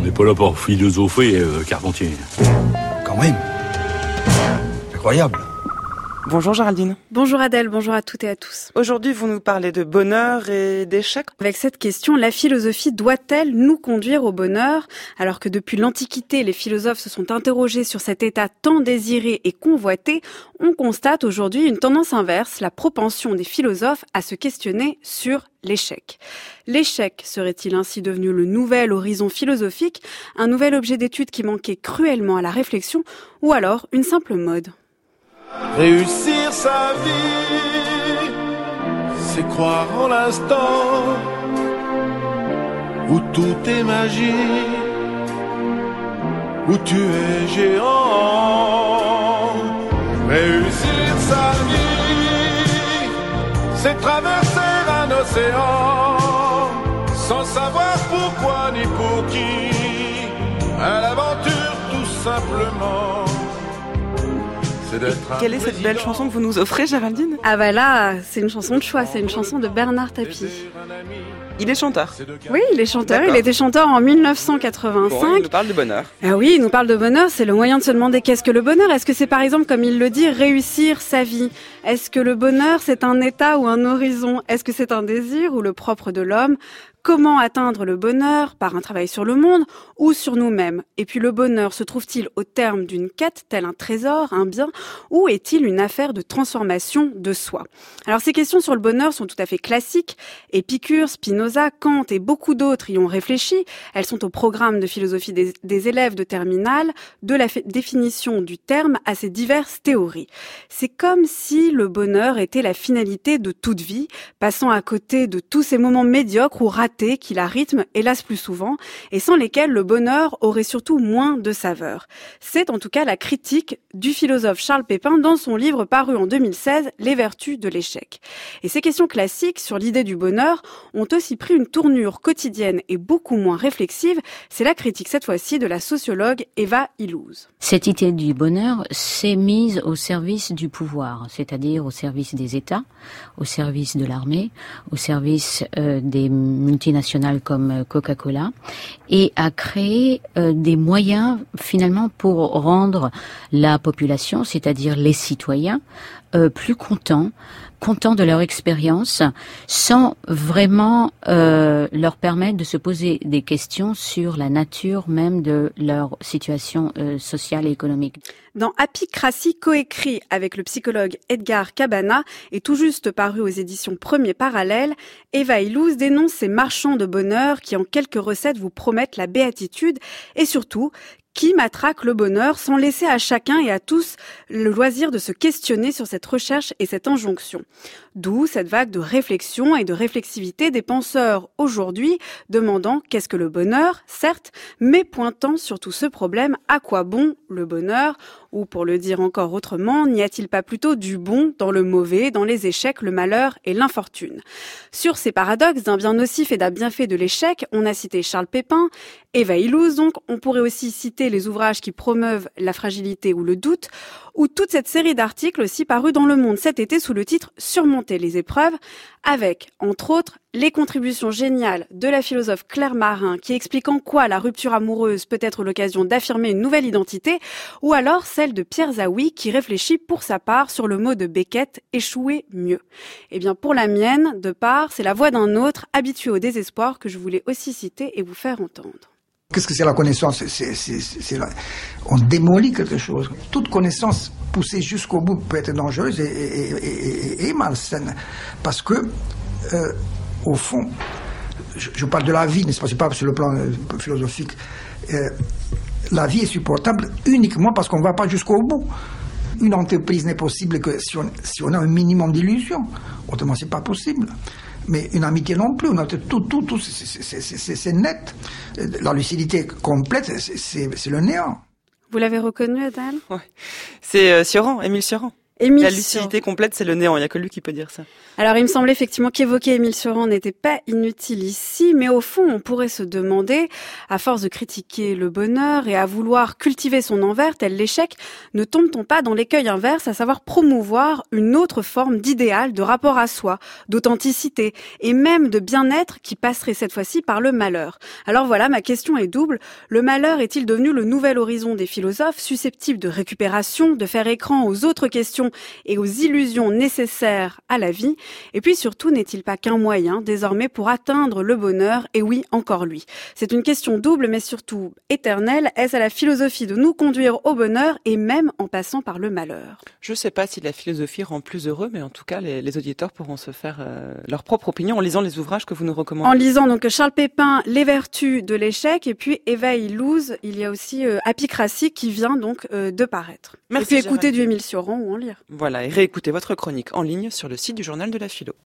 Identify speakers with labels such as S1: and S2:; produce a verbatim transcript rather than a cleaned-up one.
S1: n'est pas là pour philosopher, euh, Carpentier.
S2: Quand même. Incroyable.
S3: Bonjour Géraldine.
S4: Bonjour Adèle, bonjour à toutes et à tous.
S3: Aujourd'hui, vous nous parlez de bonheur et d'échec.
S4: Avec cette question, la philosophie doit-elle nous conduire au bonheur ? Alors que depuis l'Antiquité, les philosophes se sont interrogés sur cet état tant désiré et convoité, on constate aujourd'hui une tendance inverse, la propension des philosophes à se questionner sur l'échec. L'échec serait-il ainsi devenu le nouvel horizon philosophique, un nouvel objet d'étude qui manquait cruellement à la réflexion, ou alors une simple mode ?
S5: Réussir sa vie, c'est croire en l'instant où tout est magie, où tu es géant. Réussir sa vie, c'est traverser un océan sans savoir pourquoi ni pour qui, à l'aventure tout simplement.
S3: Quelle est cette belle chanson que vous nous offrez, Géraldine ?
S4: Ah bah là, c'est une chanson de choix, c'est une chanson de Bernard Tapie.
S3: Il est chanteur.
S4: Oui, il est chanteur,
S3: D'accord.
S4: il était chanteur en dix-neuf cent quatre-vingt-cinq.
S3: Bon, il nous parle de bonheur.
S4: Ah oui, il nous parle de bonheur, c'est le moyen de se demander qu'est-ce que le bonheur. Est-ce que c'est par exemple, comme il le dit, réussir sa vie ? Est-ce que le bonheur, c'est un état ou un horizon ? Est-ce que c'est un désir ou le propre de l'homme ? Comment atteindre le bonheur ? Par un travail sur le monde ou sur nous-mêmes ? Et puis le bonheur se trouve-t-il au terme d'une quête, tel un trésor, un bien, ou est-il une affaire de transformation de soi ? Alors ces questions sur le bonheur sont tout à fait classiques. Épicure, Spinoza, Kant et beaucoup d'autres y ont réfléchi. Elles sont au programme de philosophie des, des élèves de terminale, de la f- définition du terme à ces diverses théories. C'est comme si le bonheur était la finalité de toute vie, passant à côté de tous ces moments médiocres ou ratés qui la rythment, hélas plus souvent, et sans lesquels le bonheur aurait surtout moins de saveur. C'est en tout cas la critique du philosophe Charles Pépin dans son livre paru en deux mille seize, Les vertus de l'échec. Et ces questions classiques sur l'idée du bonheur ont aussi pris une tournure quotidienne et beaucoup moins réflexive. C'est la critique cette fois-ci de la sociologue Eva Illouz.
S6: Cette idée du bonheur s'est mise au service du pouvoir, c'est-à-dire au service des États, au service de l'armée, au service euh, des multinationales comme Coca-Cola, et a créé euh, des moyens finalement pour rendre la population, c'est-à-dire les citoyens, euh, plus contents, contents de leur expérience, sans vraiment euh, leur permettre de se poser des questions sur la nature même de leur situation euh, sociale et économique.
S4: Dans Apicratie, coécrit avec le psychologue Edgar Cabana et tout juste paru aux éditions Premier Parallèle, Eva Illouz dénonce ces marchands de bonheur qui en quelques recettes vous promettent la béatitude et surtout qui matraquent le bonheur sans laisser à chacun et à tous le loisir de se questionner sur cette recherche et cette injonction. D'où cette vague de réflexion et de réflexivité des penseurs aujourd'hui demandant qu'est-ce que le bonheur, certes, mais pointant surtout ce problème, à quoi bon le bonheur ? Ou pour le dire encore autrement, n'y a-t-il pas plutôt du bon dans le mauvais, dans les échecs, le malheur et l'infortune ? Sur ces paradoxes d'un bien nocif et d'un bienfait de l'échec, on a cité Charles Pépin, Eva Illouz donc, on pourrait aussi citer les ouvrages qui promeuvent la fragilité ou le doute, ou toute cette série d'articles aussi parus dans Le Monde cet été sous le titre « Surmonter les épreuves », avec, entre autres, les contributions géniales de la philosophe Claire Marin qui explique en quoi la rupture amoureuse peut être l'occasion d'affirmer une nouvelle identité, ou alors celle de Pierre Zaoui qui réfléchit pour sa part sur le mot de Beckett « échouer mieux ». Eh bien pour la mienne, de part, c'est la voix d'un autre habitué au désespoir que je voulais aussi citer et vous faire entendre.
S2: Qu'est-ce que c'est la connaissance ? c'est, c'est, c'est, c'est la... On démolit quelque chose. Toute connaissance poussée jusqu'au bout peut être dangereuse et, et, et, et, et malsaine. Parce que, euh, au fond, je, je parle de la vie, n'est-ce pas ? C'est pas sur le plan euh, philosophique. Euh, la vie est supportable uniquement parce qu'on ne va pas jusqu'au bout. Une entreprise n'est possible que si on, si on a un minimum d'illusion. Autrement, c'est pas possible. Mais une amitié non plus, tout, tout, tout, c'est, c'est, c'est, c'est, c'est net. La lucidité complète, c'est, c'est, c'est le néant.
S4: Vous l'avez reconnu, Adèle ?
S3: Ouais. C'est euh, Sioran, Émile Sioran.
S4: Émile
S3: La lucidité
S4: Sur...
S3: complète, c'est le néant. Il n'y a que lui qui peut dire ça.
S4: Alors, il me semblait effectivement qu'évoquer Émile Sur-Rand n'était pas inutile ici, mais au fond, on pourrait se demander, à force de critiquer le bonheur et à vouloir cultiver son envers, tel l'échec, ne tombe-t-on pas dans l'écueil inverse, à savoir promouvoir une autre forme d'idéal, de rapport à soi, d'authenticité et même de bien-être qui passerait cette fois-ci par le malheur. Alors voilà, ma question est double. Le malheur est-il devenu le nouvel horizon des philosophes, susceptible de récupération, de faire écran aux autres questions et aux illusions nécessaires à la vie? Et puis surtout, n'est-il pas qu'un moyen désormais pour atteindre le bonheur? Et oui, encore lui. C'est une question double, mais surtout éternelle. Est-ce à la philosophie de nous conduire au bonheur et même en passant par le malheur?
S3: Je ne sais pas si la philosophie rend plus heureux, mais en tout cas, les, les auditeurs pourront se faire euh, leur propre opinion en lisant les ouvrages que vous nous recommandez.
S4: En lisant donc Charles Pépin, Les vertus de l'échec, et puis Eva Illouz, il y a aussi euh, Apicratie qui vient donc euh, de paraître.
S3: Merci,
S4: et puis écouter
S3: Géraldine.
S4: du Émile Sur-Rand ou en lire.
S3: Voilà, et réécoutez votre chronique en ligne sur le site du Journal de la Philo.